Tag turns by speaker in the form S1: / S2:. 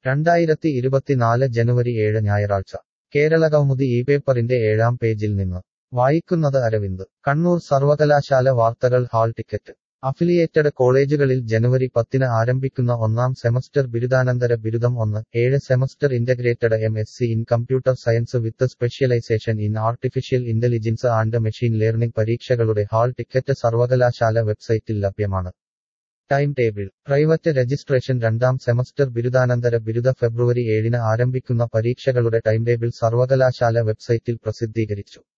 S1: 2024 ജനുവരി 7 ഞായറാഴ്ച കേരളകൗമുദി ഈ പേപ്പറിന്റെ 7-ാം പേജിൽ നിന്ന് വായിക്കുന്നത് അരവിന്ദ്. കണ്ണൂർ സർവകലാശാല വാർത്തകൾ ഹാൾ ടിക്കറ്റ്. അഫിലിയേറ്റഡ് കോളേജുകളിൽ ജനുവരി 10 ആരംഭിക്കുന്ന ഒന്നാം സെമസ്റ്റർ ബിരുദാനന്തര ബിരുദം 1-7 semester integrated MSc in computer science with specialisation in artificial intelligence and machine learning പരീക്ഷകളുടെ ഹാൾ ടിക്കറ്റ് സർവകലാശാല വെബ്സൈറ്റിൽ ലഭ്യമാണ്. Time table. Private registration. രണ്ടാം സെമസ്റ്റർ ബിരുദാനന്തര ബിരുദ ഫെബ്രുവരി 7 ആരംഭിക്കുന്ന പരീക്ഷകളുടെ ടൈംടേബിൾ സർവകലാശാല വെബ്സൈറ്റിൽ പ്രസിദ്ധീകരിച്ചു.